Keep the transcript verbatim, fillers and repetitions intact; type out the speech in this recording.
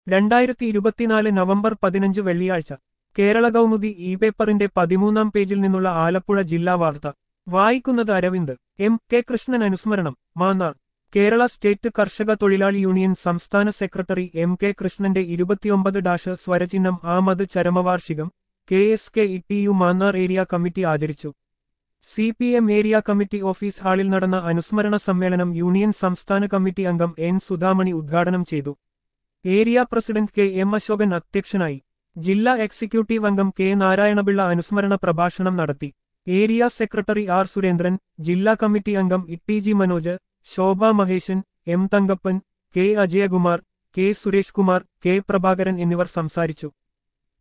രണ്ടായിരത്തി ഇരുപത്തിനാല് നവംബർ പതിനഞ്ച് വെള്ളിയാഴ്ച കേരള കൗമുദി ഇ പേപ്പറിന്റെ പതിമൂന്നാം പേജിൽ നിന്നുള്ള ആലപ്പുഴ ജില്ലാ വാർത്ത വായിക്കുന്നത് അരവിന്ദ്. എം കെ കൃഷ്ണൻ അനുസ്മരണം മാന്നാർ. കേരള സ്റ്റേറ്റ് കർഷക തൊഴിലാളി യൂണിയൻ സംസ്ഥാന സെക്രട്ടറി എം കെ കൃഷ്ണന്റെ ഇരുപത്തിയൊമ്പത് ഡാഷ് സ്വരചിഹ്നം ആമത് ചരമവാർഷികം K S K E T U Mannar area committee ആചരിച്ചു. C P M area committee office ഹാളിൽ നടന്ന അനുസ്മരണ സമ്മേളനം യൂണിയൻ സംസ്ഥാന കമ്മിറ്റി അംഗം എൻ സുധാമണി ഉദ്ഘാടനം ചെയ്തു. Area president K M Ashokan അധ്യക്ഷനായി. ജില്ലാ എക്സിക്യൂട്ടീവ് അംഗം കെ നാരായണപിള്ള അനുസ്മരണ പ്രഭാഷണം നടത്തി. ഏരിയ സെക്രട്ടറി ആർ സുരേന്ദ്രൻ, ജില്ലാ കമ്മിറ്റി അംഗം E G Manoj, Shobha Maheshan, M Thankappan, K Ajayakumar, K Suresh Kumar, K Prabhakaran എന്നിവർ സംസാരിച്ചു.